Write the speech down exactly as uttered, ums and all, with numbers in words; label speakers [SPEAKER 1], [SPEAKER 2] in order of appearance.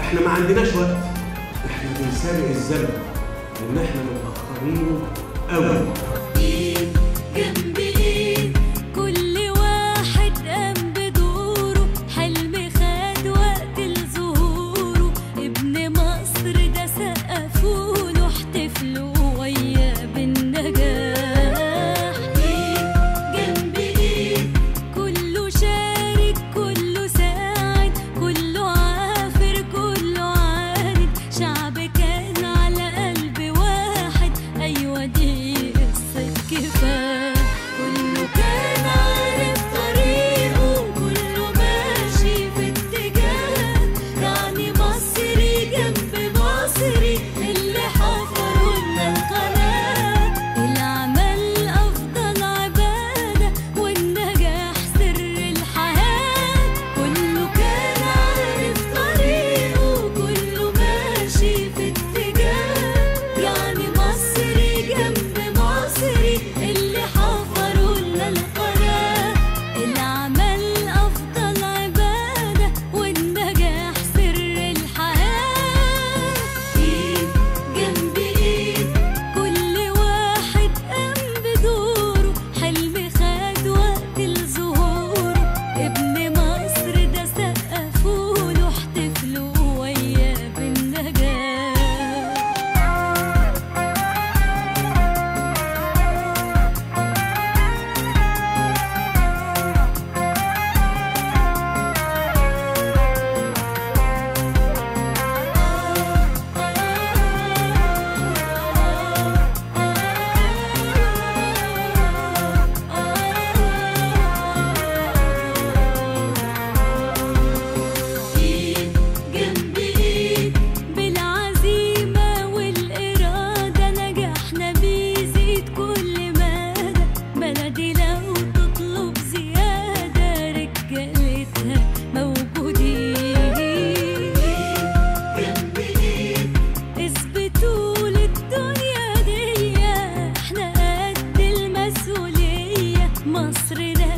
[SPEAKER 1] احنا ما عندناش وقت، احنا بنسابق الزمن لان احنا متاخرين قوي.
[SPEAKER 2] ايد جنب ايد كل واحد قام بدوره، حلم خد وقت لظهوره، ابن مصر ده سقفوله احتفلوا وياه بالنجاح. ايد جنب ايد كله شارك كله ساعد كله عافر كله عارف، شعب كان على قلب واحد، ايوه دي قصة كفاح. كله كان عارف طريقه كله ماشي في اتجاه، يعني مصري جنب مصري اللي حفروا لنا القناة. العمل أفضل عبادة والنجاح سر الحياة، كله كان عارف طريقه كله ماشي في اتجاه، يعني مصري جنب مصري اللي حفروا لنا القناة. العمل أفضل عبادة والنجاح سر الحياة. إيد جنب إيد كل واحد قام بدوره، حلم خد وقت لظهوره، ابن مصر ده سقفوله احتفلوا وياه بالنجاح. ايد جنب ايد بالعزيمة والإرادة، نجاحنا بيزيد كل مدى، بلدي لو تطلب زيادة رجالتها موجودين. جنب ايد اثبتوا للدنيا دي احنا قد المسؤولية، مصر ده